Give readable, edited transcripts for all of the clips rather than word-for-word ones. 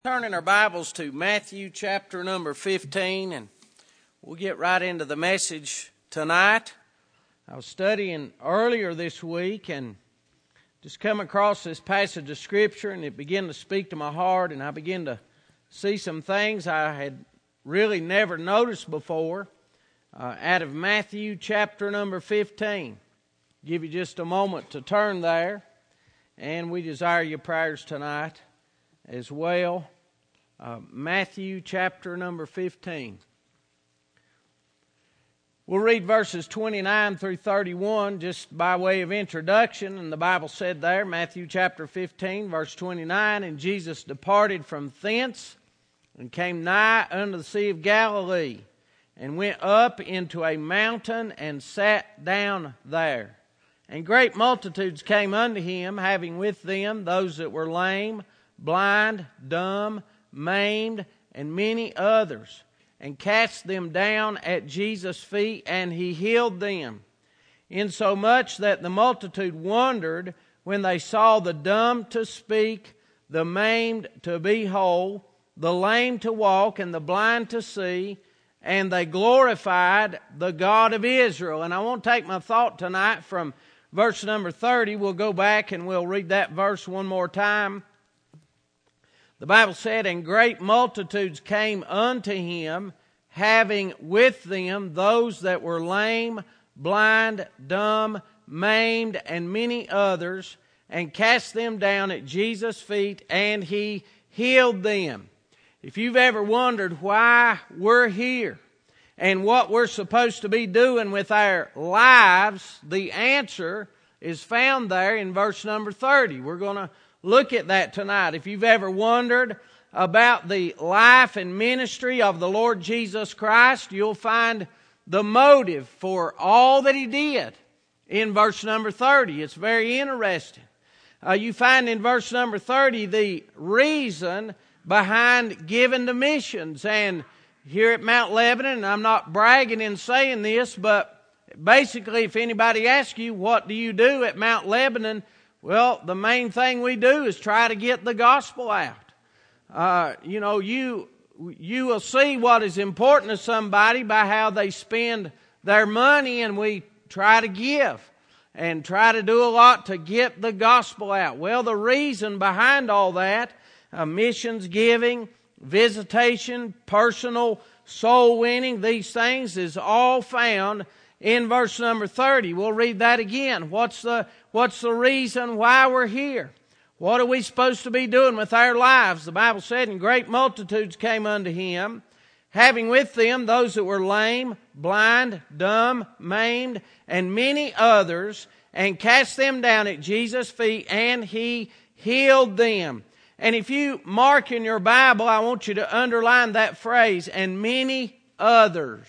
Turning our Bibles to Matthew chapter number 15, and we'll get right into the message tonight. I was studying earlier this week and just come across this passage of Scripture, and it began to speak to my heart, and I began to see some things I had really never noticed before out of Matthew chapter number 15. Give you just a moment to turn there, and we desire your prayers tonight as well. Matthew chapter number 15. We'll read verses 29 through 31 just by way of introduction. And the Bible said there, Matthew chapter 15, verse 29, "And Jesus departed from thence and came nigh unto the Sea of Galilee, and went up into a mountain and sat down there. And great multitudes came unto him, having with them those that were lame, blind, dumb, maimed, and many others, and cast them down at Jesus' feet, and he healed them. Insomuch that the multitude wondered when they saw the dumb to speak, the maimed to be whole, the lame to walk, and the blind to see, and they glorified the God of Israel." And I want to take my thought tonight from verse number 30. We'll go back and we'll read that verse one more time. The Bible said, "And great multitudes came unto him, having with them those that were lame, blind, dumb, maimed, and many others, and cast them down at Jesus' feet, and he healed them." If you've ever wondered why we're here and what we're supposed to be doing with our lives, the answer is found there in verse number 30. We're going to look at that tonight. If you've ever wondered about the life and ministry of the Lord Jesus Christ, you'll find the motive for all that he did in verse number 30. It's very interesting. You find in verse number 30 the reason behind giving the missions. And here at Mount Lebanon, and I'm not bragging in saying this, but basically if anybody asks you, what do you do at Mount Lebanon? Well, the main thing we do is try to get the gospel out. You will see what is important to somebody by how they spend their money, and we try to give and try to do a lot to get the gospel out. Well, the reason behind all that, missions giving, visitation, personal soul winning, these things is all found in verse number 30. We'll read that again. What's the reason why we're here? What are we supposed to be doing with our lives? The Bible said, "And great multitudes came unto him, having with them those that were lame, blind, dumb, maimed, and many others, and cast them down at Jesus' feet, and he healed them." And if you mark in your Bible, I want you to underline that phrase, "and many others."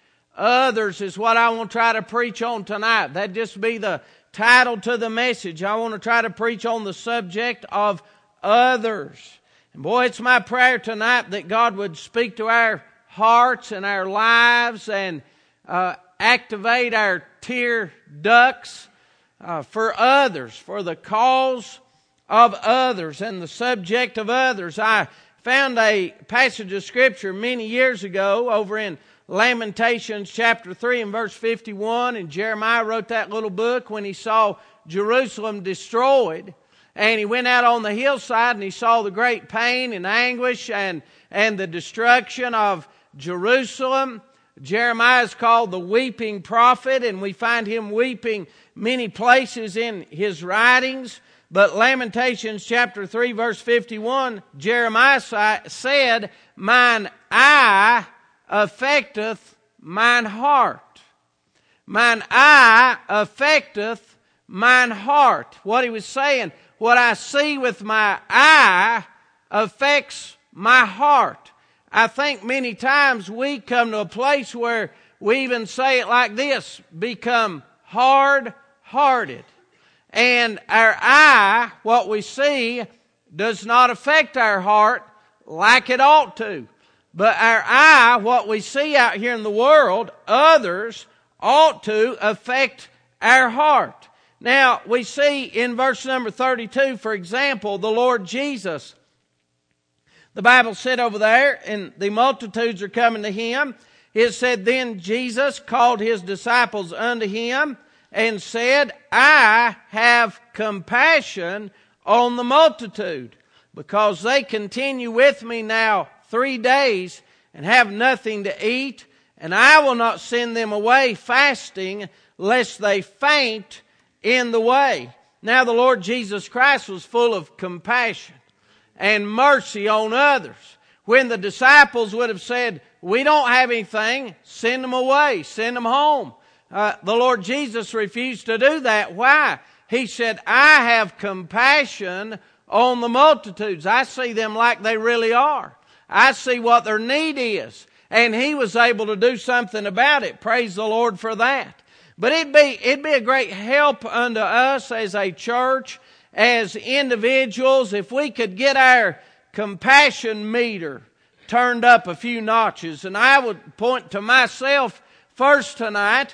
Others is what I want to try to preach on tonight. That'd just be the title to the message. I want to try to preach on the subject of others. And boy, it's my prayer tonight that God would speak to our hearts and our lives and activate our tear ducts for others, for the cause of others and the subject of others. I found a passage of Scripture many years ago over in Lamentations chapter 3 and verse 51, and Jeremiah wrote that little book when he saw Jerusalem destroyed, and he went out on the hillside and he saw the great pain and anguish and the destruction of Jerusalem. Jeremiah is called the weeping prophet, and we find him weeping many places in his writings. But Lamentations chapter 3 verse 51, Jeremiah said, "Mine eye affecteth mine heart." Mine eye affecteth mine heart. What he was saying, what I see with my eye affects my heart. I think many times we come to a place where we even say it like this, become hard-hearted. And our eye, what we see, does not affect our heart like it ought to. But our eye, what we see out here in the world, others, ought to affect our heart. Now, we see in verse number 32, for example, the Lord Jesus. The Bible said over there, and the multitudes are coming to him. It said, then Jesus called his disciples unto him and said, I have compassion on the multitude, because they continue with me now 3 days and have nothing to eat, and I will not send them away fasting, lest they faint in the way. Now the Lord Jesus Christ was full of compassion and mercy on others. When the disciples would have said, we don't have anything, send them away, send them home. The Lord Jesus refused to do that. Why? He said, I have compassion on the multitudes. I see them like they really are. I see what their need is. And He was able to do something about it. Praise the Lord for that. But it'd be a great help unto us as a church, as individuals, if we could get our compassion meter turned up a few notches. And I would point to myself first tonight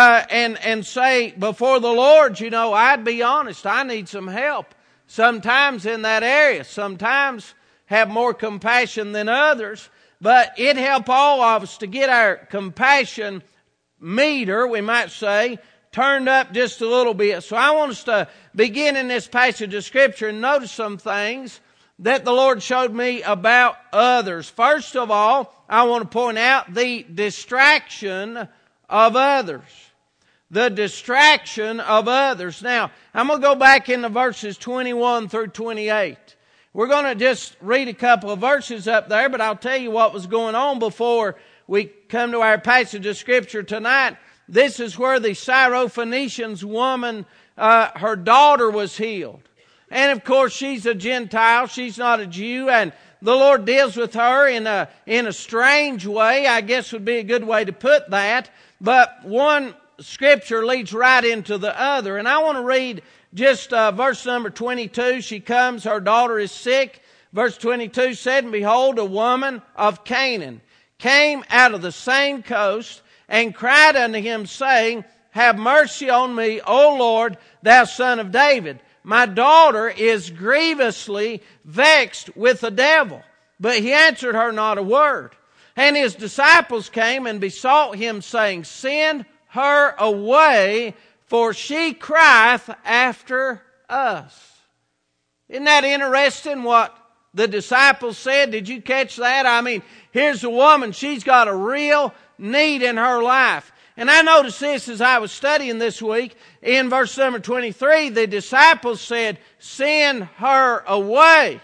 and say before the Lord, I'd be honest, I need some help sometimes in that area. Sometimes have more compassion than others, but it'd help all of us to get our compassion meter, we might say, turned up just a little bit. So I want us to begin in this passage of Scripture and notice some things that the Lord showed me about others. First of all, I want to point out the distraction of others. The distraction of others. Now, I'm going to go back into verses 21 through 28. We're going to just read a couple of verses up there, but I'll tell you what was going on before we come to our passage of Scripture tonight. This is where the Syrophoenician woman, her daughter was healed. And of course, she's a Gentile. She's not a Jew. And the Lord deals with her in a strange way, I guess would be a good way to put that. But one Scripture leads right into the other. And I want to read just verse number 22. She comes, her daughter is sick. Verse 22 said, and behold, a woman of Canaan came out of the same coast and cried unto him, saying, have mercy on me, O Lord, thou son of David. My daughter is grievously vexed with the devil. But he answered her not a word. And his disciples came and besought him, saying, send her away, for she crieth after us. Isn't that interesting what the disciples said? Did you catch that? I mean, here's a woman, she's got a real need in her life. And I noticed this as I was studying this week. In verse number 23, the disciples said, send her away.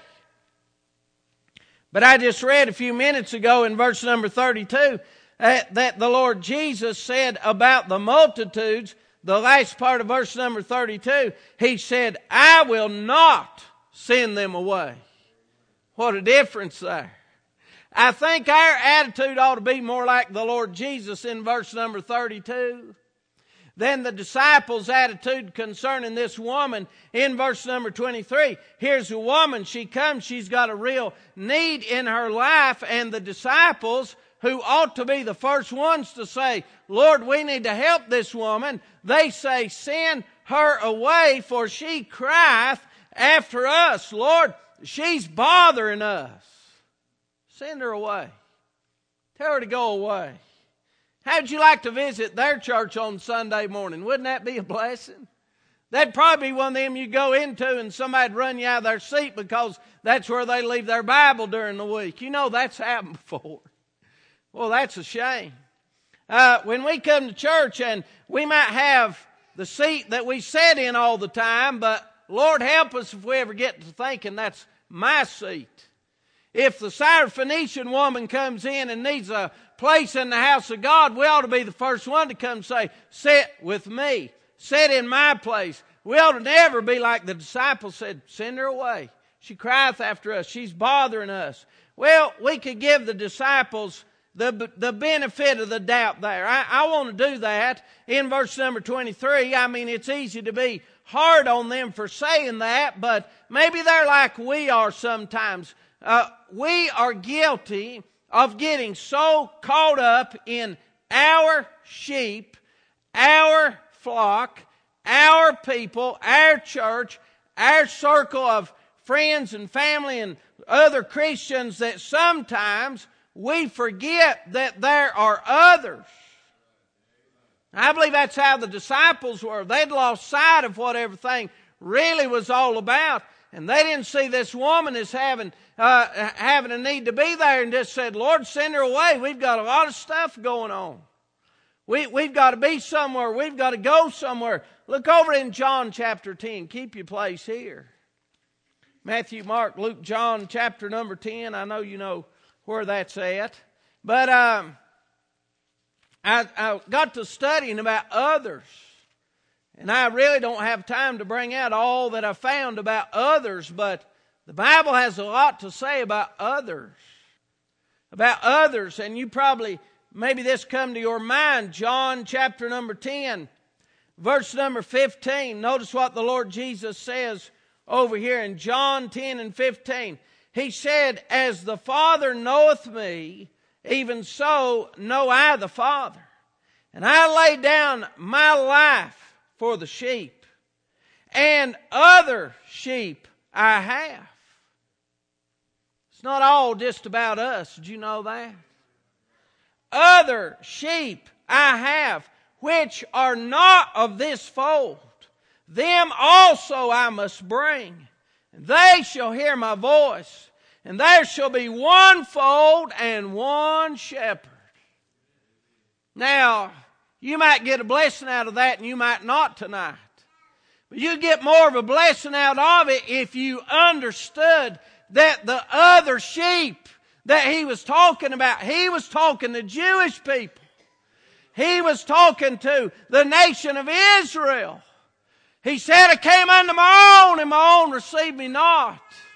But I just read a few minutes ago in verse number 32 that the Lord Jesus said about the multitudes, the last part of verse number 32, He said, I will not send them away. What a difference there. I think our attitude ought to be more like the Lord Jesus in verse number 32 than the disciples' attitude concerning this woman in verse number 23. Here's a woman, she comes, she's got a real need in her life, and the disciples, who ought to be the first ones to say, Lord, we need to help this woman, they say, send her away, for she crieth after us. Lord, she's bothering us. Send her away. Tell her to go away. How'd you like to visit their church on Sunday morning? Wouldn't that be a blessing? That'd probably be one of them you go into and somebody'd run you out of their seat because that's where they leave their Bible during the week. That's happened before. Well, that's a shame. When we come to church and we might have the seat that we sit in all the time, but Lord help us if we ever get to thinking that's my seat. If the Syrophoenician woman comes in and needs a place in the house of God, we ought to be the first one to come say, sit with me. Sit in my place. We ought to never be like the disciples said, send her away. She crieth after us. She's bothering us. Well, we could give the disciples the benefit of the doubt there. I want to do that in verse number 23. I mean, it's easy to be hard on them for saying that, but maybe they're like we are sometimes. We are guilty of getting so caught up in our sheep, our flock, our people, our church, our circle of friends and family and other Christians that sometimes we forget that there are others. I believe that's how the disciples were. They'd lost sight of what everything really was all about. And they didn't see this woman as having a need to be there, and just said, Lord, send her away. We've got a lot of stuff going on. We've got to be somewhere. We've got to go somewhere. Look over in John chapter 10. Keep your place here. Matthew, Mark, Luke, John chapter number 10. I know you know where that's at. But I got to studying about others. And I really don't have time to bring out all that I found about others, but the Bible has a lot to say about others. About others, and you probably, maybe this come to your mind, John chapter number 10, verse number 15. Notice what the Lord Jesus says over here in John 10 and 15. He said, as the Father knoweth me, even so know I the Father. And I lay down my life for the sheep, and other sheep I have. It's not all just about us. Did you know that? Other sheep I have, which are not of this fold. Them also I must bring, and they shall hear my voice, and there shall be one fold and one shepherd. Now, you might get a blessing out of that and you might not tonight. But you get more of a blessing out of it if you understood that the other sheep that he was talking about, he was talking to Jewish people. He was talking to the nation of Israel. He said, I came unto my own, and my own received me not.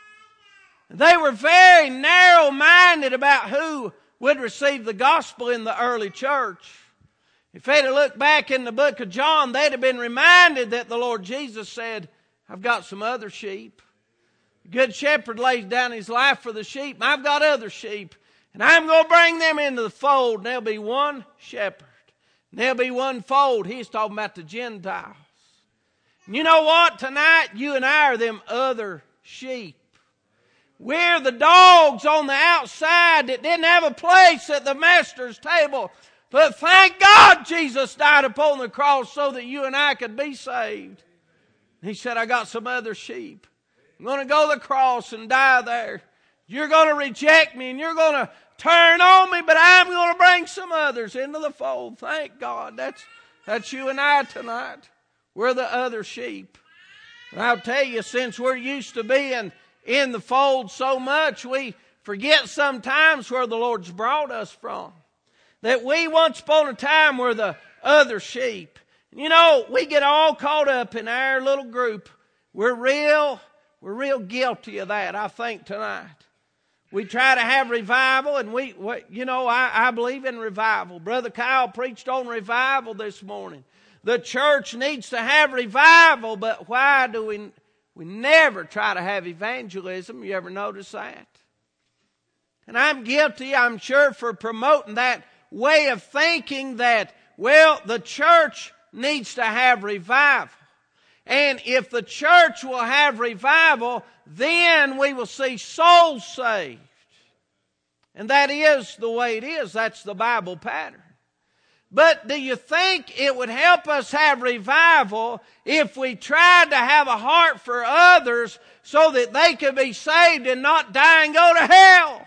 They were very narrow-minded about who would receive the gospel in the early church. If they'd have looked back in the book of John, they'd have been reminded that the Lord Jesus said, I've got some other sheep. The good shepherd lays down his life for the sheep. I've got other sheep. And I'm going to bring them into the fold. And there'll be one shepherd. And there'll be one fold. He's talking about the Gentiles. And you know what? Tonight, you and I are them other sheep. We're the dogs on the outside that didn't have a place at the master's table. But thank God Jesus died upon the cross so that you and I could be saved. He said, I got some other sheep. I'm going to go to the cross and die there. You're going to reject me and you're going to turn on me, but I'm going to bring some others into the fold. Thank God. That's you and I tonight. We're the other sheep. And I'll tell you, since we're used to being in the fold so much, we forget sometimes where the Lord's brought us from. That we once upon a time were the other sheep. You know, we get all caught up in our little group. We're real guilty of that, I think, tonight. We try to have revival, and I believe in revival. Brother Kyle preached on revival this morning. The church needs to have revival, but why do we never try to have evangelism? You ever notice that? And I'm guilty, I'm sure, for promoting that way of thinking that, well, the church needs to have revival. And if the church will have revival, then we will see souls saved. And that is the way it is. That's the Bible pattern. But do you think it would help us have revival if we tried to have a heart for others so that they could be saved and not die and go to hell?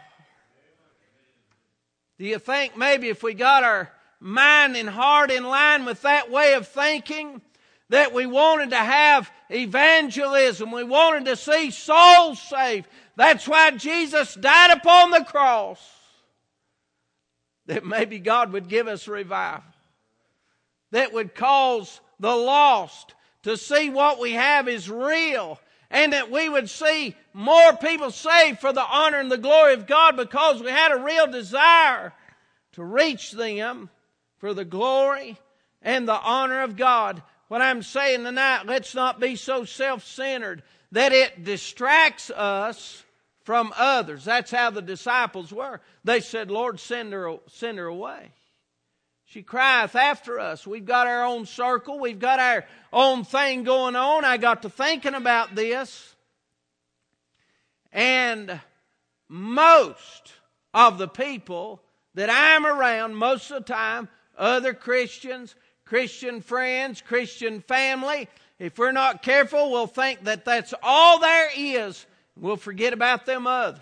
Do you think maybe if we got our mind and heart in line with that way of thinking, that we wanted to have evangelism, we wanted to see souls saved? That's why Jesus died upon the cross. That maybe God would give us revival. That would cause the lost to see what we have is real. And that we would see more people saved for the honor and the glory of God because we had a real desire to reach them for the glory and the honor of God. What I'm saying tonight, let's not be so self-centered that it distracts us from others. That's how the disciples were. They said, Lord, send her away. She crieth after us. We've got our own circle. We've got our own thing going on. I got to thinking about this. And most of the people that I'm around most of the time, other Christians, Christian friends, Christian family, if we're not careful, we'll think that that's all there is. We'll forget about them others.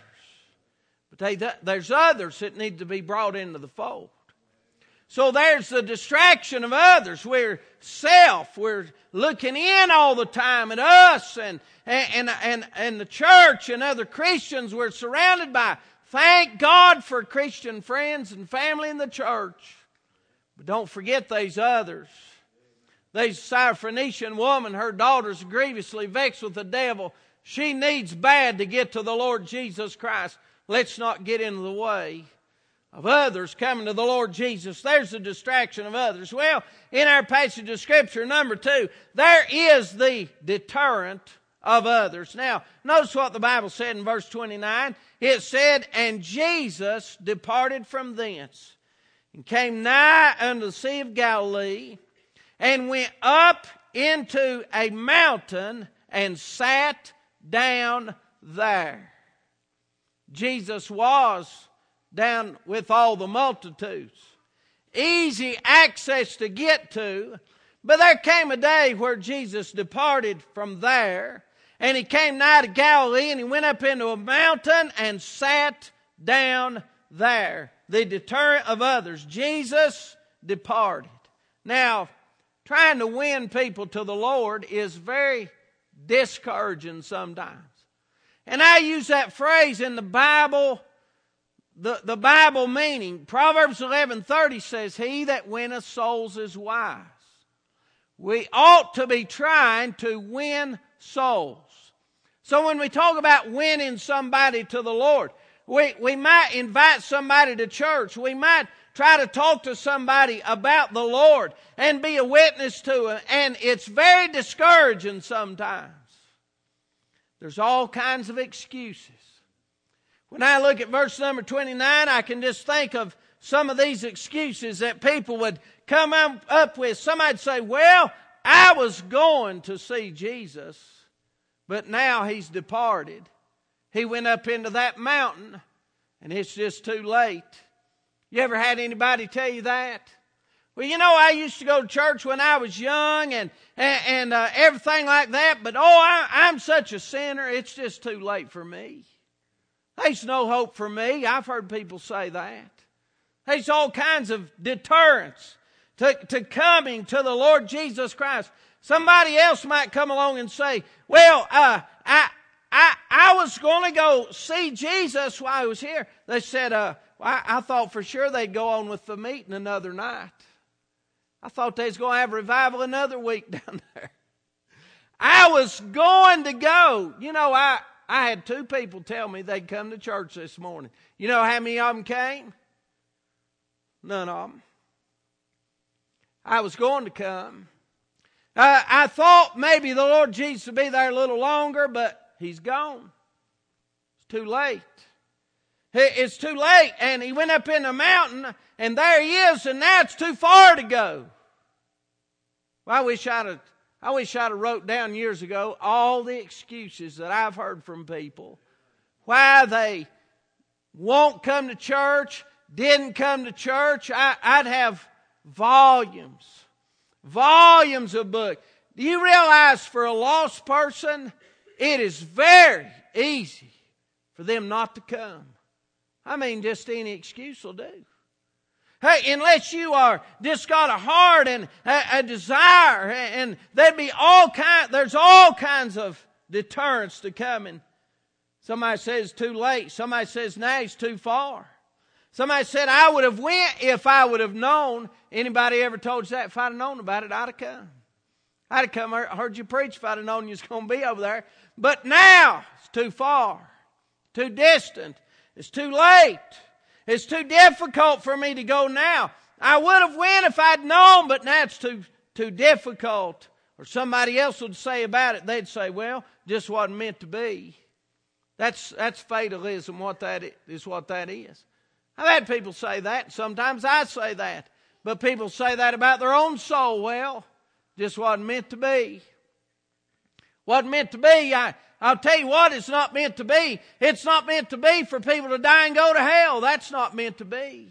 But there's others that need to be brought into the fold. So there's the distraction of others. We're looking in all the time at us and the church and other Christians we're surrounded by. Thank God for Christian friends and family in the church. But don't forget these others. This Syrophoenician woman, her daughter's grievously vexed with the devil. She needs bad to get to the Lord Jesus Christ. Let's not get in the way of others coming to the Lord Jesus. There's the distraction of others. Well, in our passage of Scripture, number 2, there is the deterrent of others. Now, notice what the Bible said in verse 29. It said, "And Jesus departed from thence, and came nigh unto the Sea of Galilee, and went up into a mountain, and sat down there." Jesus was down with all the multitudes. Easy access to get to. But there came a day where Jesus departed from there, and he came nigh to Galilee, and he went up into a mountain and sat down there. The deterrent of others. Jesus departed. Now, trying to win people to the Lord is very discouraging sometimes. And I use that phrase in the Bible, the Bible meaning. Proverbs 11:30 says, "He that winneth souls is wise." We ought to be trying to win souls. So when we talk about winning somebody to the Lord, we might invite somebody to church. We might try to talk to somebody about the Lord and be a witness to Him. And it's very discouraging sometimes. There's all kinds of excuses. When I look at verse number 29, I can just think of some of these excuses that people would come up with. Somebody'd say, "Well, I was going to see Jesus, but now He's departed. He went up into that mountain, and it's just too late." You ever had anybody tell you that? "Well, you know, I used to go to church when I was young and everything like that, but I'm such a sinner, it's just too late for me. There's no hope for me." I've heard people say that. There's all kinds of deterrents to coming to the Lord Jesus Christ. Somebody else might come along and say, "Well, I was going to go see Jesus while I was here." They said, I thought for sure they'd go on with the meeting another night. I thought they was going to have revival another week down there. I was going to go. You know, I had 2 people tell me they'd come to church this morning. You know how many of them came? None of them. I was going to come. I thought maybe the Lord Jesus would be there a little longer, but He's gone. It's too late. It's too late. And He went up in the mountain, and there He is, and now it's too far to go. Well, I wish I'd have wrote down years ago all the excuses that I've heard from people why they won't come to church, didn't come to church. I'd have volumes of books. Do you realize for a lost person, it is very easy for them not to come? I mean, just any excuse will do. Hey, unless you are just got a heart and a desire, and there's all kinds of deterrents to coming. Somebody says too late. Somebody says now it's too far. Somebody said I would have went if I would have known. Anybody ever told you that? If I'd have known about it, I'd have come. I'd have come, heard you preach if I'd have known you was going to be over there. But now it's too far, too distant. It's too late. It's too difficult for me to go now. I would have went if I'd known, but now it's too difficult. Or somebody else would say about it, they'd say, "Well, just wasn't meant to be." That's fatalism. What that is. I've had people say that. Sometimes I say that. But people say that about their own soul. Well, just wasn't meant to be. Wasn't meant to be. I'll tell you what it's not meant to be. It's not meant to be for people to die and go to hell. That's not meant to be.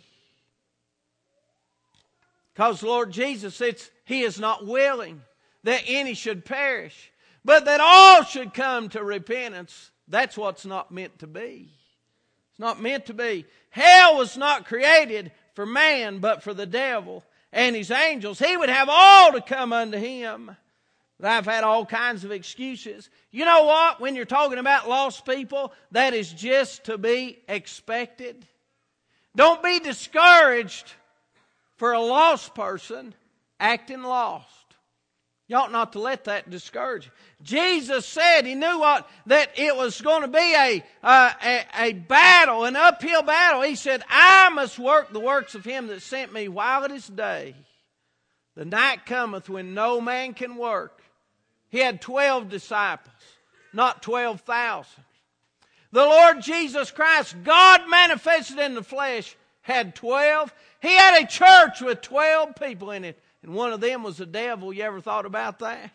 Because the Lord Jesus says He is not willing that any should perish, but that all should come to repentance. That's what's not meant to be. It's not meant to be. Hell was not created for man, but for the devil and his angels. He would have all to come unto him. But I've had all kinds of excuses. You know what? When you're talking about lost people, that is just to be expected. Don't be discouraged for a lost person acting lost. You ought not to let that discourage you. Jesus said He knew that it was going to be a battle, an uphill battle. He said, I must work the works of Him that sent me while it is day. The night cometh when no man can work. He had 12 disciples, not 12,000. The Lord Jesus Christ, God manifested in the flesh, had 12. He had a church with 12 people in it. And one of them was the devil. You ever thought about that?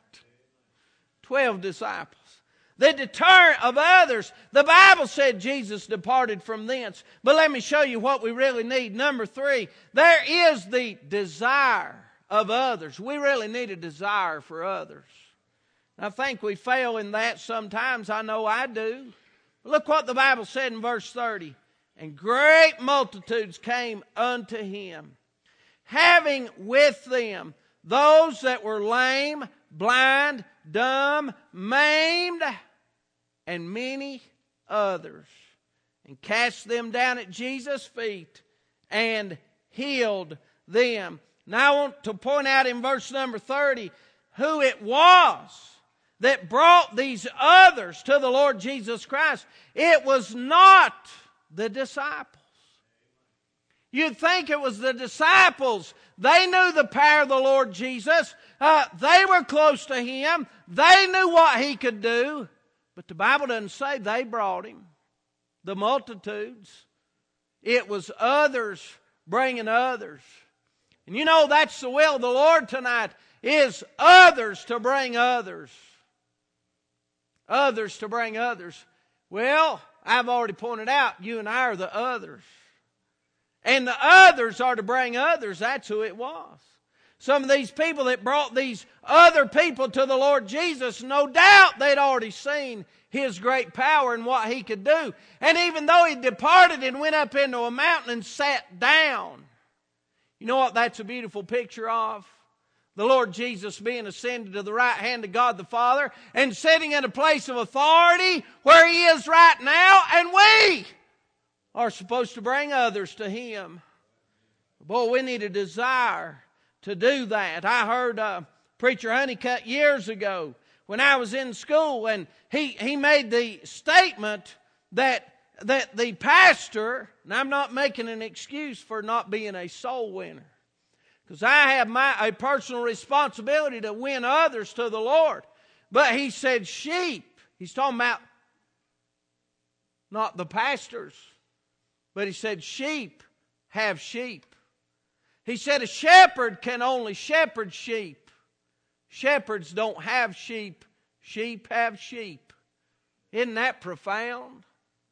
12 disciples. The deterrent of others. The Bible said Jesus departed from thence. But let me show you what we really need. Number 3, there is the desire of others. We really need a desire for others. I think we fail in that sometimes. I know I do. But look what the Bible said in verse 30. And great multitudes came unto Him, having with them those that were lame, blind, dumb, maimed, and many others, and cast them down at Jesus' feet and healed them. Now I want to point out in verse number 30 who it was that brought these others to the Lord Jesus Christ. It was not the disciples. You'd think it was the disciples. They knew the power of the Lord Jesus. They were close to Him. They knew what He could do. But the Bible doesn't say they brought Him. The multitudes. It was others bringing others. And you know that's the will of the Lord tonight, is others to bring others. Others to bring others. Well, I've already pointed out, you and I are the others. And the others are to bring others. That's who it was. Some of these people that brought these other people to the Lord Jesus, no doubt they'd already seen His great power and what He could do. And even though He departed and went up into a mountain and sat down, you know what that's a beautiful picture of? The Lord Jesus being ascended to the right hand of God the Father and sitting in a place of authority where He is right now, and we are supposed to bring others to Him. Boy, we need a desire to do that. I heard Preacher Honeycutt years ago when I was in school, and he made the statement that the pastor, and I'm not making an excuse for not being a soul winner, because I have a personal responsibility to win others to the Lord. But he said sheep. He's talking about not the pastors. But he said sheep have sheep. He said a shepherd can only shepherd sheep. Shepherds don't have sheep. Sheep have sheep. Isn't that profound?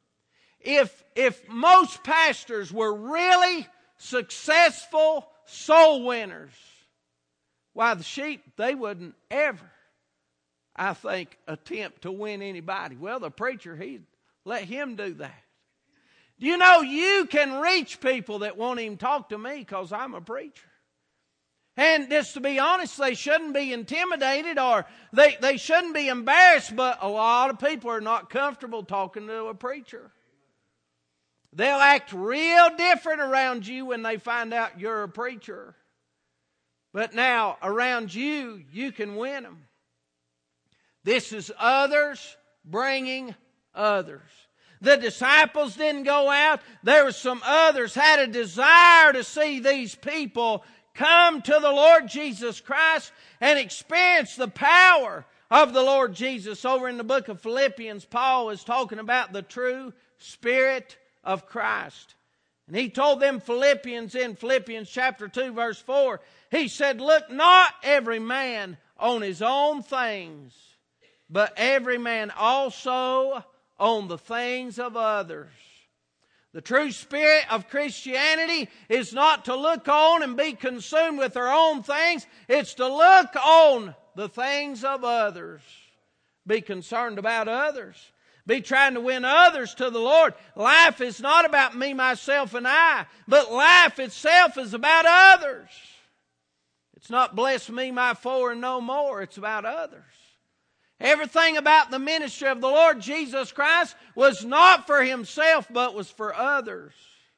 If most pastors were really successful soul winners, why the sheep, they wouldn't ever, I think, attempt to win anybody. Well, the preacher, he'd let him do that. Do you know you can reach people that won't even talk to me because I'm a preacher? And just to be honest, they shouldn't be intimidated or they shouldn't be embarrassed, but a lot of people are not comfortable talking to a preacher. They'll act real different around you when they find out you're a preacher. But now, around you, you can win them. This is others bringing others. The disciples didn't go out. There were some others had a desire to see these people come to the Lord Jesus Christ and experience the power of the Lord Jesus. Over in the book of Philippians, Paul is talking about the true Spirit of Christ. And he told them Philippians in Philippians chapter 2 verse 4, he said, look not every man on his own things, but every man also on the things of others. The true spirit of Christianity is not to look on and be consumed with our own things. It's to look on the things of others. Be concerned about others. Be trying to win others to the Lord. Life is not about me, myself, and I, but life itself is about others. It's not bless me, my four, and no more. It's about others. Everything about the ministry of the Lord Jesus Christ was not for Himself, but was for others.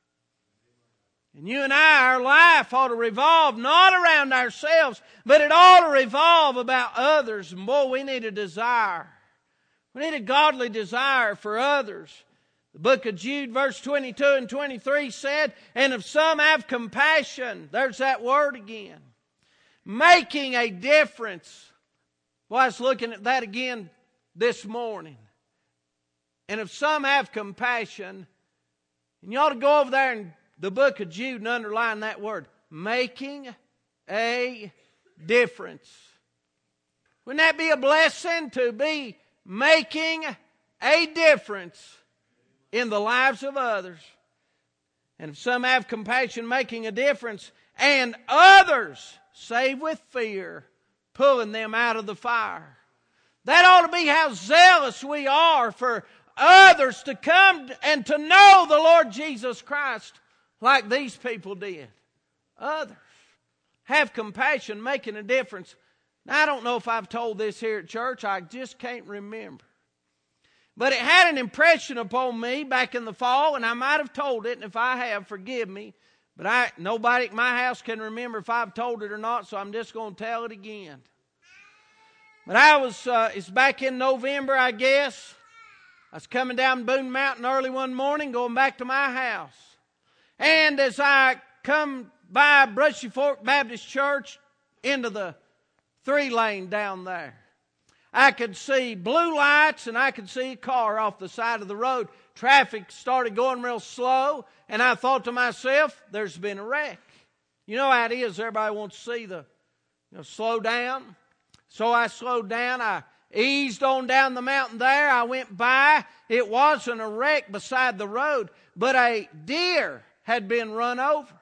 And you and I, our life ought to revolve not around ourselves, but it ought to revolve about others. And boy, we need a desire. We need a godly desire for others. The book of Jude, verse 22 and 23 said, and if some have compassion, there's that word again, making a difference. Well, I was looking at that again this morning. And if some have compassion, and you ought to go over there in the book of Jude and underline that word, making a difference. Wouldn't that be a blessing to be making a difference in the lives of others? And if some have compassion, making a difference, and others save with fear, pulling them out of the fire. That ought to be how zealous we are for others to come and to know the Lord Jesus Christ like these people did. Others. Have compassion, making a difference. Now, I don't know if I've told this here at church. I just can't remember. But it had an impression upon me back in the fall, and I might have told it, and if I have, forgive me. But nobody at my house can remember if I've told it or not, so I'm just going to tell it again. But it's back in November, I guess. I was coming down Boone Mountain early one morning, going back to my house. And as I come by Brushy Fork Baptist Church into the 3-lane down there, I could see blue lights and I could see a car off the side of the road. Traffic started going real slow, and I thought to myself, there's been a wreck. You know how it is, everybody wants to see slow down. So I slowed down, I eased on down the mountain there, I went by. It wasn't a wreck beside the road, but a deer had been run over.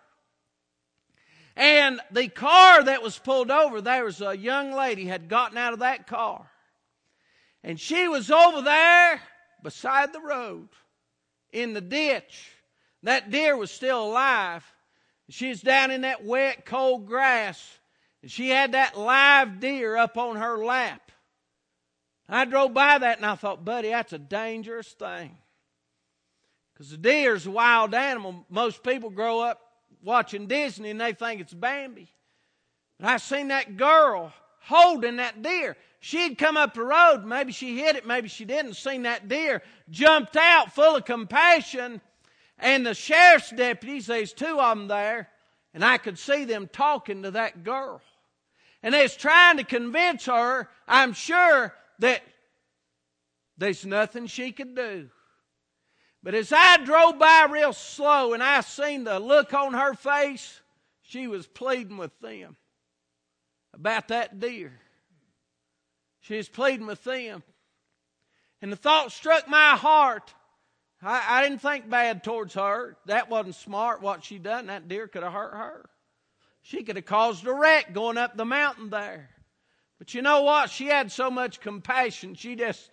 And the car that was pulled over, there was a young lady had gotten out of that car. And she was over there beside the road in the ditch. That deer was still alive. She was down in that wet, cold grass. And she had that live deer up on her lap. I drove by that and I thought, buddy, that's a dangerous thing. Because the deer's a wild animal. Most people grow up watching Disney and they think it's Bambi. But I seen that girl holding that deer. She'd come up the road. Maybe she hit it, maybe she didn't. Seen that deer, jumped out full of compassion. And the sheriff's deputies, there's 2 of them there, and I could see them talking to that girl. And they was trying to convince her, I'm sure, that there's nothing she could do. But as I drove by real slow and I seen the look on her face, she was pleading with them about that deer. She was pleading with them. And the thought struck my heart. I didn't think bad towards her. That wasn't smart what she done. That deer could have hurt her. She could have caused a wreck going up the mountain there. But you know what? She had so much compassion, she just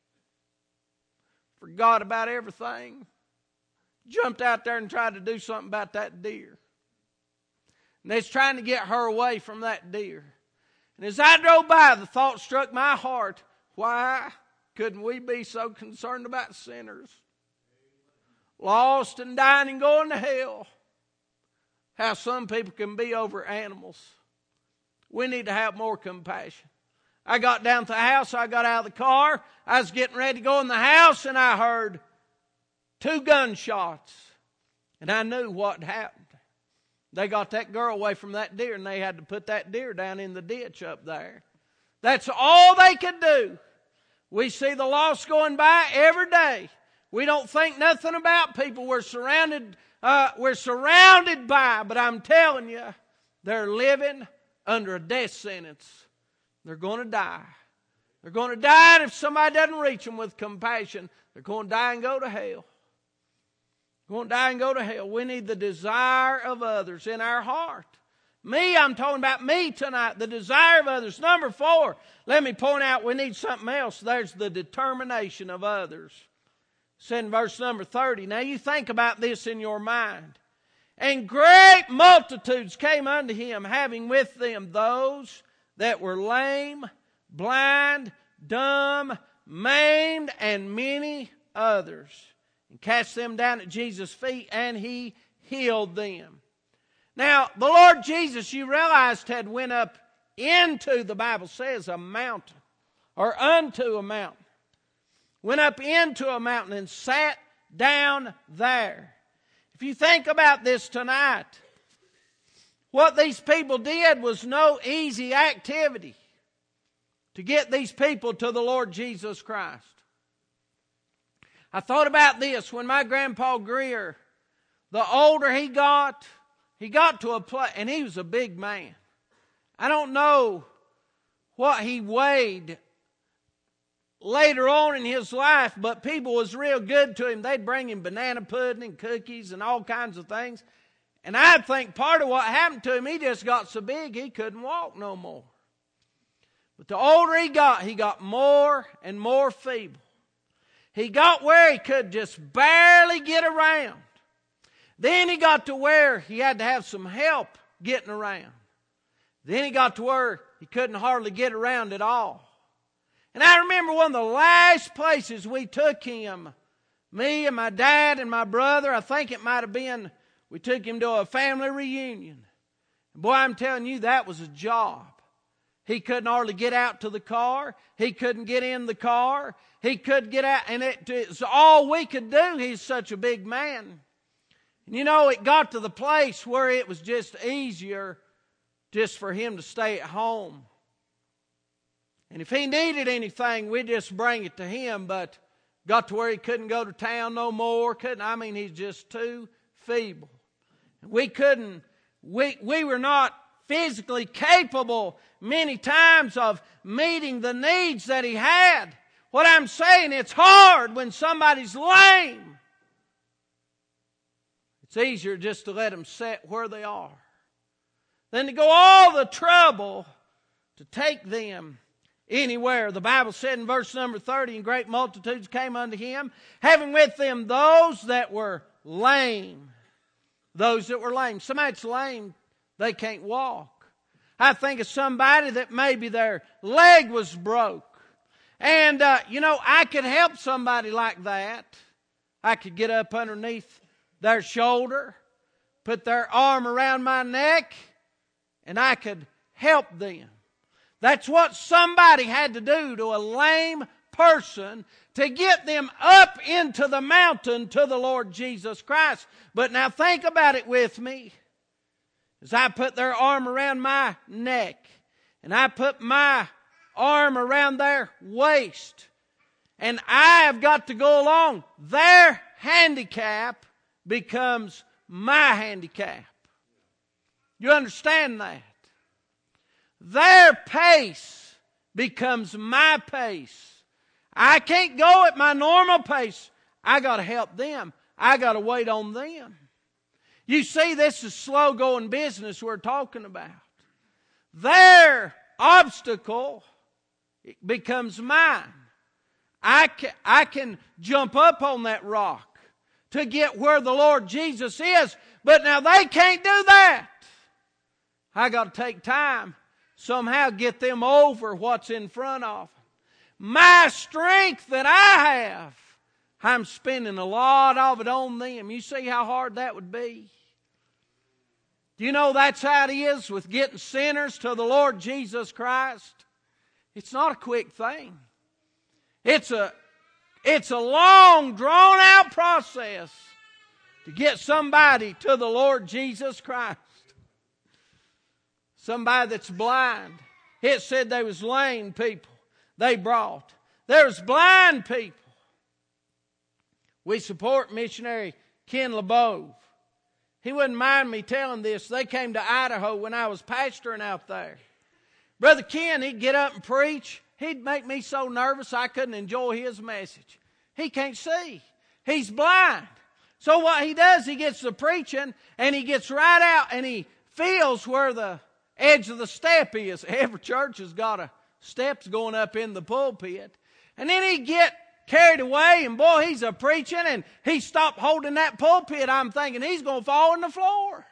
forgot about everything. Jumped out there and tried to do something about that deer. And they was trying to get her away from that deer. And as I drove by, the thought struck my heart, why couldn't we be so concerned about sinners? Lost and dying and going to hell. How some people can be over animals. We need to have more compassion. I got down to the house, I got out of the car, I was getting ready to go in the house, and I heard 2 gunshots. And I knew what happened. They got that girl away from that deer, and they had to put that deer down in the ditch up there. That's all they could do. We see the lost going by every day. We don't think nothing about people we're surrounded by, but I'm telling you, they're living under a death sentence. They're going to die. They're going to die, and if somebody doesn't reach them with compassion, they're going to die and go to hell. They're going to die and go to hell. We need the desire of others in our heart. Me, I'm talking about me tonight, the desire of others. Number 4, let me point out we need something else. There's the determination of others. It's in verse number 30. Now you think about this in your mind. And great multitudes came unto him, having with them those that were lame, blind, dumb, maimed, and many others. And cast them down at Jesus' feet, and he healed them. Now, the Lord Jesus, you realized, had went up into, the Bible says, a mountain, or unto a mountain. Went up into a mountain and sat down there. If you think about this tonight, what these people did was no easy activity to get these people to the Lord Jesus Christ. I thought about this when my grandpa Greer, the older he got to a place, and he was a big man. I don't know what he weighed later on in his life, but people was real good to him. They'd bring him banana pudding and cookies and all kinds of things. And I think part of what happened to him, he just got so big he couldn't walk no more. But the older he got more and more feeble. He got where he could just barely get around. Then he got to where he had to have some help getting around. Then he got to where he couldn't hardly get around at all. And I remember one of the last places we took him, me and my dad and my brother, I think it might have been, we took him to a family reunion. And boy, I'm telling you, that was a job. He couldn't hardly get out to the car. He couldn't get in the car. He couldn't get out. And it's all we could do. He's such a big man. And you know, it got to the place where it was just easier just for him to stay at home. And if he needed anything, we'd just bring it to him. But got to where he couldn't go to town no more. He's just too feeble. We were not physically capable many times of meeting the needs that he had. What I'm saying, it's hard when somebody's lame. It's easier just to let them sit where they are than to go all the trouble to take them anywhere. The Bible said in verse number 30, and great multitudes came unto him, having with them those that were lame. Those that were lame. Somebody that's lame, they can't walk. I think of somebody that maybe their leg was broke. And, I could help somebody like that. I could get up underneath their shoulder, put their arm around my neck, and I could help them. That's what somebody had to do to a lame person to get them up into the mountain to the Lord Jesus Christ. But now think about it with me. As I put their arm around my neck, and I put my arm around their waist, and I have got to go along, their handicap becomes my handicap. You understand that? Their pace becomes my pace. I can't go at my normal pace. I got to help them. I got to wait on them. You see, this is slow going business we're talking about. Their obstacle becomes mine. I can jump up on that rock to get where the Lord Jesus is, but now they can't do that. I got to take time, somehow get them over what's in front of them. My strength that I have, I'm spending a lot of it on them. You see how hard that would be? Do you know that's how it is with getting sinners to the Lord Jesus Christ? It's not a quick thing. It's a long, drawn-out process to get somebody to the Lord Jesus Christ. Somebody that's blind. It said there was lame people they brought. There's blind people. We support missionary Ken LeBeau. He wouldn't mind me telling this. They came to Idaho when I was pastoring out there. Brother Ken, he'd get up and preach. he'd make me so nervous I couldn't enjoy his message. He can't see. He's blind. So what he does, he gets to preaching, and he gets right out, and he feels where the edge of the step is. Every church has got a steps going up in the pulpit. And then he get carried away, and boy, he's a preaching, and he stopped holding that pulpit. I'm thinking he's going to fall on the floor.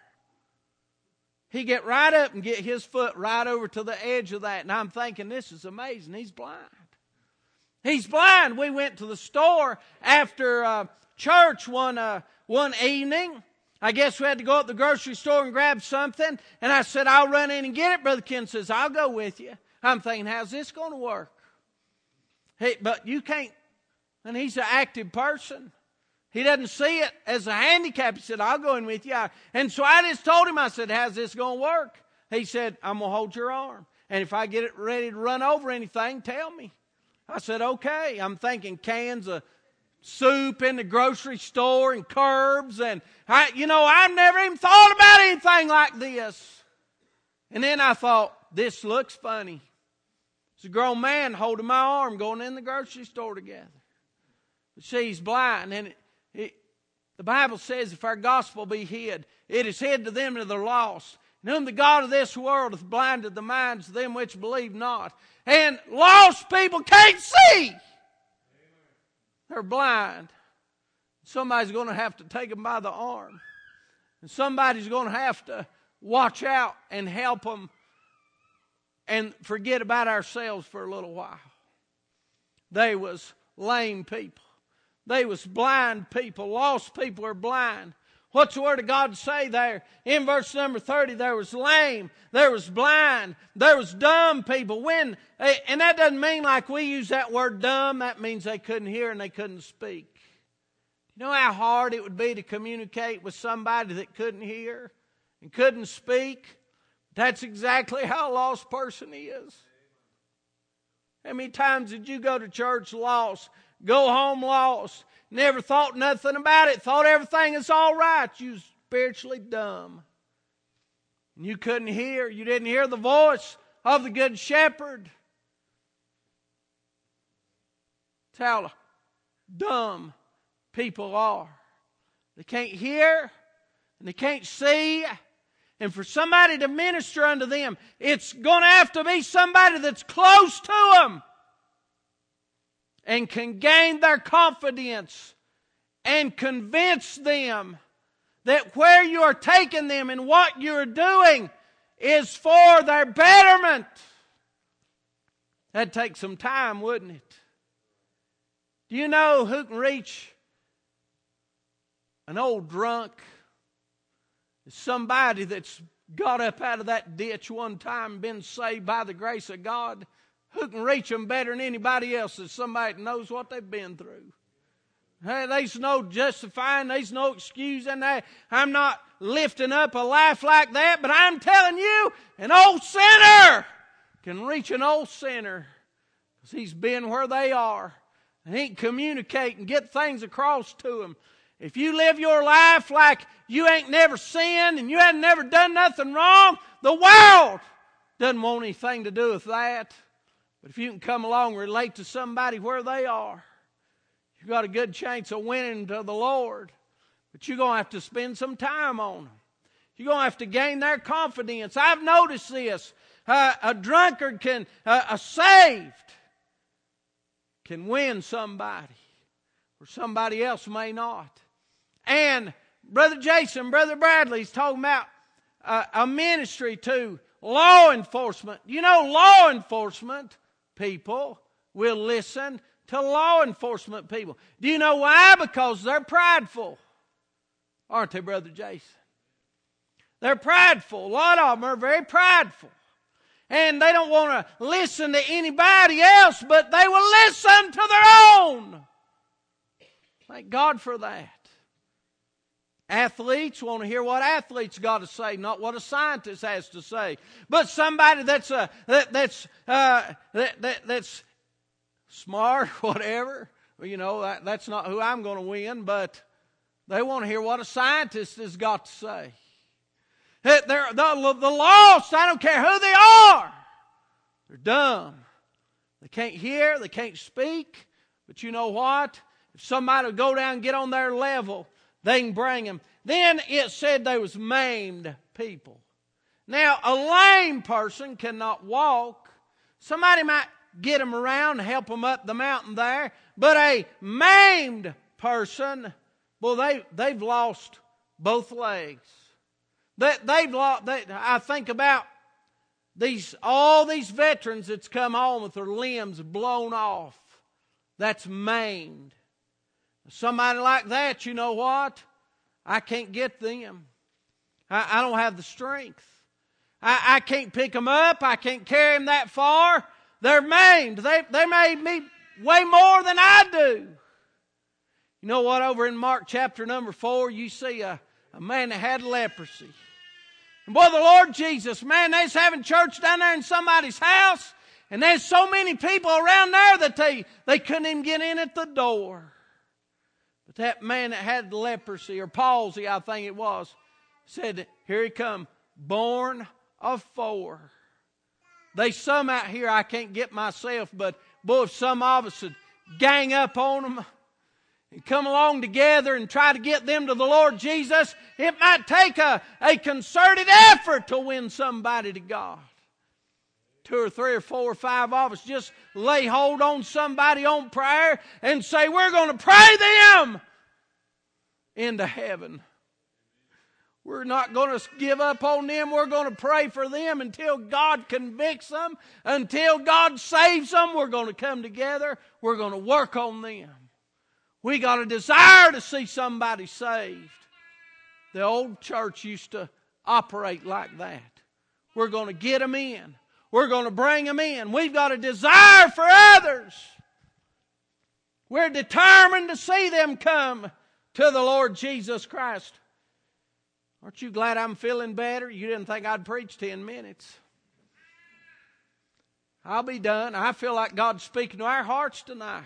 He get right up and get his foot right over to the edge of that, and I'm thinking, this is amazing. He's blind. He's blind. We went to the store after church one evening. I guess we had to go up to the grocery store and grab something. And I said, I'll run in and get it. Brother Ken says, I'll go with you. I'm thinking, how's this going to work? Hey, but you can't. And he's an active person. He doesn't see it as a handicap. He said, I'll go in with you. And so I just told him, I said, how's this going to work? He said, I'm going to hold your arm. And if I get it ready to run over anything, tell me. I said, okay. I'm thinking cans of soup in the grocery store and curbs. And, I've never even thought about anything like this. And then I thought, this looks funny. It's a grown man holding my arm going in the grocery store together. But see, he's blind. And the Bible says if our gospel be hid, it is hid to them that are lost. In whom the God of this world hath blinded the minds of them which believe not. And lost people can't see. They're blind. Somebody's going to have to take them by the arm. And somebody's going to have to watch out and help them and forget about ourselves for a little while. They was lame people. They was blind people. Lost people are blind. What's the Word of God say there? In verse number 30, there was lame, there was blind, there was dumb people. And that doesn't mean like we use that word dumb. That means they couldn't hear and they couldn't speak. You know how hard it would be to communicate with somebody that couldn't hear and couldn't speak? That's exactly how a lost person is. How many times did you go to church lost, go home lost, never thought nothing about it, thought everything is all right? You was spiritually dumb. And you couldn't hear. You didn't hear the voice of the good shepherd. That's how dumb people are. They can't hear and they can't see. And for somebody to minister unto them, it's going to have to be somebody that's close to them and can gain their confidence and convince them that where you are taking them and what you are doing is for their betterment. That'd take some time, wouldn't it? Do you know who can reach an old drunk? It's somebody that's got up out of that ditch one time and been saved by the grace of God. Who can reach them better than anybody else is somebody that knows what they've been through. Hey, there's no justifying, there's no excusing that. I'm not lifting up a life like that, but I'm telling you, an old sinner can reach an old sinner because he's been where they are. And he can communicate and get things across to them. If you live your life like you ain't never sinned and you haven't never done nothing wrong, the world doesn't want anything to do with that. But if you can come along and relate to somebody where they are, you've got a good chance of winning to the Lord. But you're going to have to spend some time on them. You're going to have to gain their confidence. I've noticed this. A drunkard a saved can win somebody, or somebody else may not. And Brother Jason, Brother Bradley's talking about a ministry to law enforcement. You know, law enforcement people will listen to law enforcement people. Do you know why? Because they're prideful. Aren't they, Brother Jason? They're prideful. A lot of them are very prideful. And they don't want to listen to anybody else, but they will listen to their own. Thank God for that. Athletes want to hear what athletes got to say, not what a scientist has to say. But somebody that's smart, whatever. You know, that's not who I'm going to win, but they want to hear what a scientist has got to say. The lost, I don't care who they are. They're dumb. They can't hear, they can't speak. But you know what? If somebody will go down and get on their level, they can bring them. Then it said there was maimed people. Now, a lame person cannot walk. Somebody might get them around and help them up the mountain there. But a maimed person, well, they've lost both legs. I think about all these veterans that's come home with their limbs blown off. That's maimed. Somebody like that, you know what? I can't get them. I don't have the strength. I can't pick them up. I can't carry them that far. They're maimed. They made me way more than I do. You know what? Over in Mark chapter number 4, you see a man that had leprosy. And boy, the Lord Jesus, man, they was having church down there in somebody's house. And there's so many people around there that they couldn't even get in at the door. But that man that had leprosy or palsy, I think it was, said, here he come, born of 4. There's some out here I can't get myself, but boy, if some of us would gang up on them and come along together and try to get them to the Lord Jesus, it might take a concerted effort to win somebody to God. 2 or 3 or 4 or 5 of us just lay hold on somebody on prayer and say, we're going to pray them into heaven. We're not going to give up on them. We're going to pray for them until God convicts them, until God saves them. We're going to come together. We're going to work on them. We got a desire to see somebody saved. The old church used to operate like that. We're going to get them in. We're going to bring them in. We've got a desire for others. We're determined to see them come to the Lord Jesus Christ. Aren't you glad I'm feeling better? You didn't think I'd preach 10 minutes. I'll be done. I feel like God's speaking to our hearts tonight.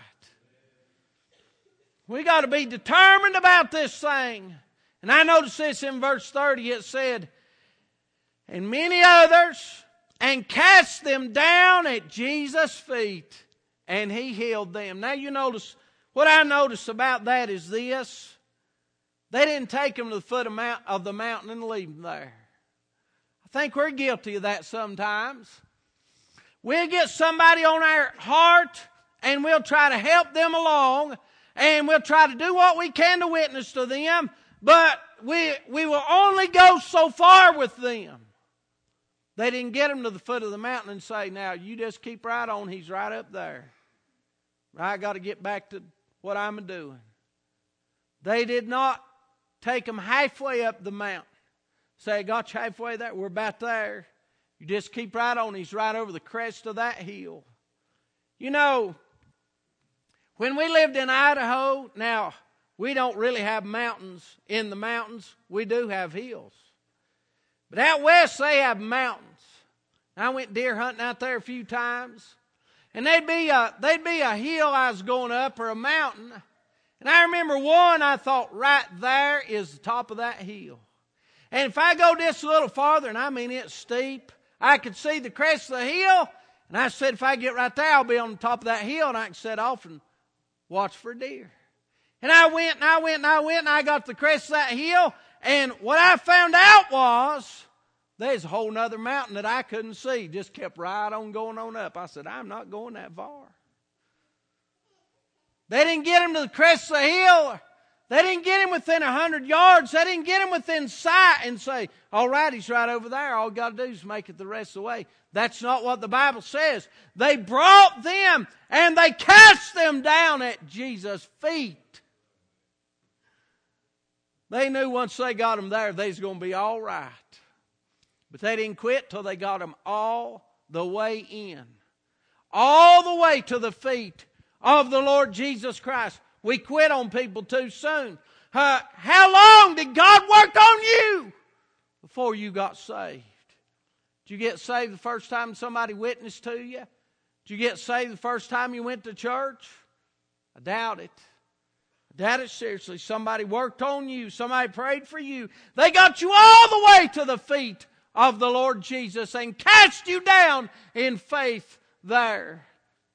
We got to be determined about this thing. And I noticed this in verse 30. It said, and many others, and cast them down at Jesus' feet, and he healed them. Now you notice, what I notice about that is this. They didn't take them to the foot of the mountain and leave them there. I think we're guilty of that sometimes. We'll get somebody on our heart, and we'll try to help them along, and we'll try to do what we can to witness to them, but we will only go so far with them. They didn't get them to the foot of the mountain and say, now, you just keep right on. He's right up there. I got to get back to what I'm doing. They did not take them halfway up the mountain. Say, got you halfway there. We're about there. You just keep right on. He's right over the crest of that hill. You know, when we lived in Idaho, now, we don't really have mountains in the mountains. We do have hills. But out west, they have mountains. I went deer hunting out there a few times. And they'd be a hill I was going up or a mountain. And I remember one, I thought, right there is the top of that hill. And if I go just a little farther, and I mean it's steep, I could see the crest of the hill. And I said, if I get right there, I'll be on the top of that hill, and I can set off and watch for deer. And I went, and I got to the crest of that hill. And what I found out was there's a whole nother mountain that I couldn't see. Just kept right on going on up. I said, I'm not going that far. They didn't get him to the crest of the hill. They didn't get him within 100 yards. They didn't get him within sight and say, all right, he's right over there. All you got to do is make it the rest of the way. That's not what the Bible says. They brought them and they cast them down at Jesus' feet. They knew once they got them there, they was going to be all right. But they didn't quit till they got them all the way in. All the way to the feet of the Lord Jesus Christ. We quit on people too soon. How long did God work on you before you got saved? Did you get saved the first time somebody witnessed to you? Did you get saved the first time you went to church? I doubt it. Doubt it seriously. Somebody worked on you. Somebody prayed for you. They got you all the way to the feet of the Lord Jesus and cast you down in faith there.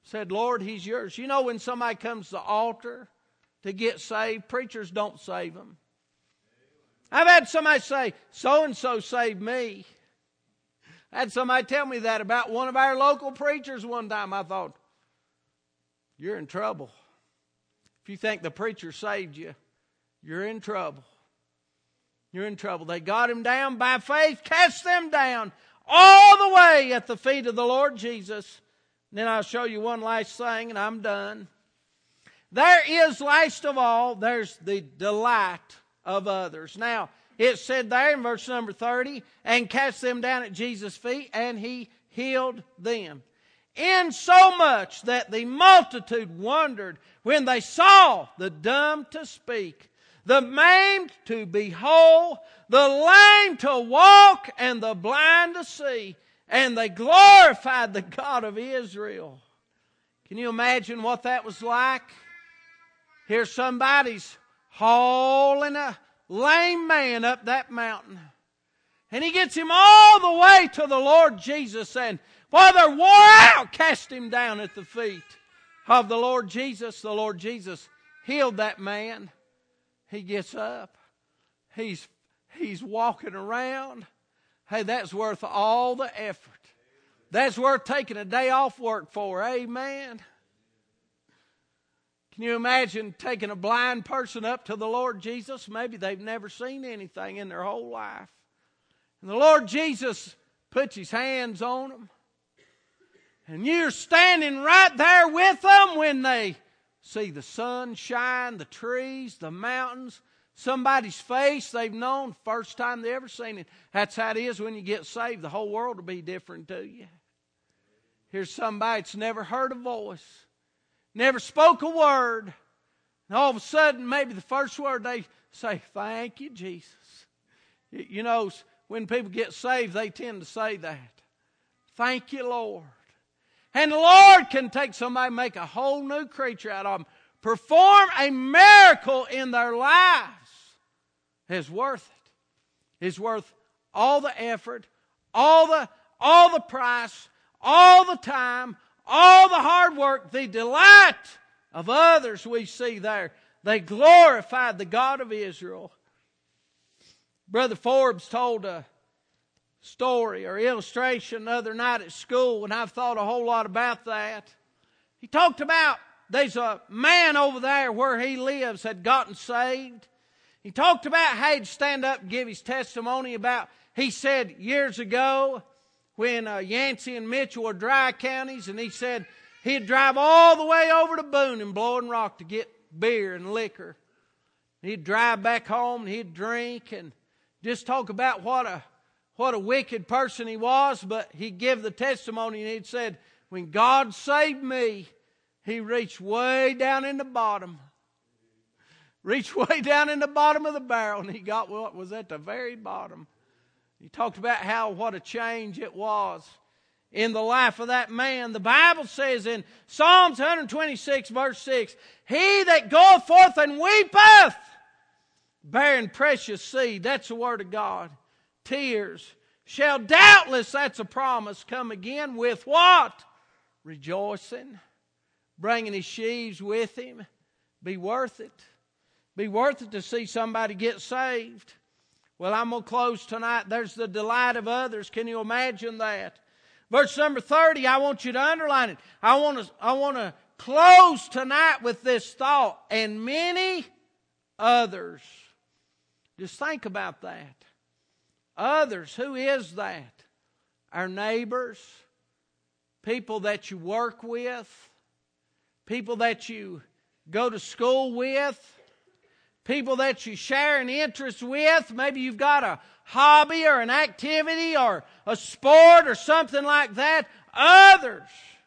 Said, Lord, he's yours. You know, when somebody comes to the altar to get saved, preachers don't save them. I've had somebody say, so-and-so saved me. I had somebody tell me that about one of our local preachers one time. I thought, you're in trouble. If you think the preacher saved you, you're in trouble. You're in trouble. They got him down by faith, cast them down all the way at the feet of the Lord Jesus. And then I'll show you one last thing and I'm done. There is, last of all, there's the delight of others. Now, it said there in verse number 30, and cast them down at Jesus' feet, and he healed them. Insomuch that the multitude wondered when they saw the dumb to speak, the maimed to be whole, the lame to walk, and the blind to see. And they glorified the God of Israel. Can you imagine what that was like? Here's somebody's hauling a lame man up that mountain. And he gets him all the way to the Lord Jesus. And while they're wore out, cast him down at the feet of the Lord Jesus. The Lord Jesus healed that man. He gets up. He's walking around. Hey, that's worth all the effort. That's worth taking a day off work for. Amen. Can you imagine taking a blind person up to the Lord Jesus? Maybe they've never seen anything in their whole life. And the Lord Jesus puts his hands on them. And you're standing right there with them when they see the sun shine, the trees, the mountains, somebody's face they've known first time they ever seen it. That's how it is when you get saved. The whole world will be different to you. Here's somebody that's never heard a voice, never spoke a word. And all of a sudden, maybe the first word they say, thank you, Jesus. You know, when people get saved, they tend to say that. Thank you, Lord. And the Lord can take somebody and make a whole new creature out of them. Perform a miracle in their lives. It's worth it. It's worth all the effort, all the price, all the time, all the hard work, the delight of others we see there. They glorified the God of Israel. Brother Forbes told a story or illustration the other night at school, and I've thought a whole lot about that. He talked about there's a man over there where he lives had gotten saved. He talked about how he'd stand up and give his testimony about, he said years ago when Yancey and Mitchell were dry counties, and he said he'd drive all the way over to Boone and Blowing Rock to get beer and liquor. He'd drive back home and he'd drink and just talk about what a wicked person he was, but he'd give the testimony and he'd said, when God saved me, he reached way down in the bottom. Reached way down in the bottom of the barrel, and he got what was at the very bottom. He talked about what a change it was in the life of that man. The Bible says in Psalms 126 verse 6, he that goeth forth and weepeth, bearing precious seed, that's the word of God, tears, shall doubtless, that's a promise, come again with what? Rejoicing, bringing his sheaves with him. Be worth it. Be worth it to see somebody get saved. Well, I'm going to close tonight. There's the delight of others. Can you imagine that? Verse number 30, I want you to underline it. I want to close tonight with this thought. And many others. Just think about that. Others, who is that? Our neighbors, people that you work with, people that you go to school with, people that you share an interest with. Maybe you've got a hobby or an activity or a sport or something like that. Others,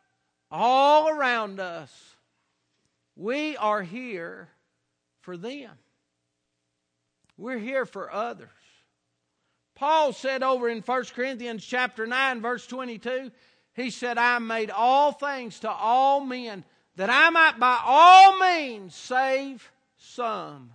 all around us, we are here for them. We're here for others. Paul said over in 1 Corinthians chapter 9 verse 22, he said, I made all things to all men, that I might by all means save some.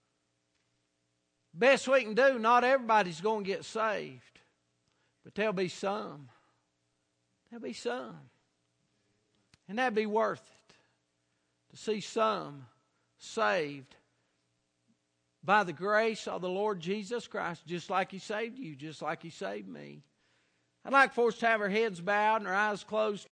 Best we can do, not everybody's going to get saved, but there'll be some. There'll be some. And that'd be worth it, to see some saved by the grace of the Lord Jesus Christ, just like He saved you, just like He saved me. I'd like for us to have our heads bowed and our eyes closed.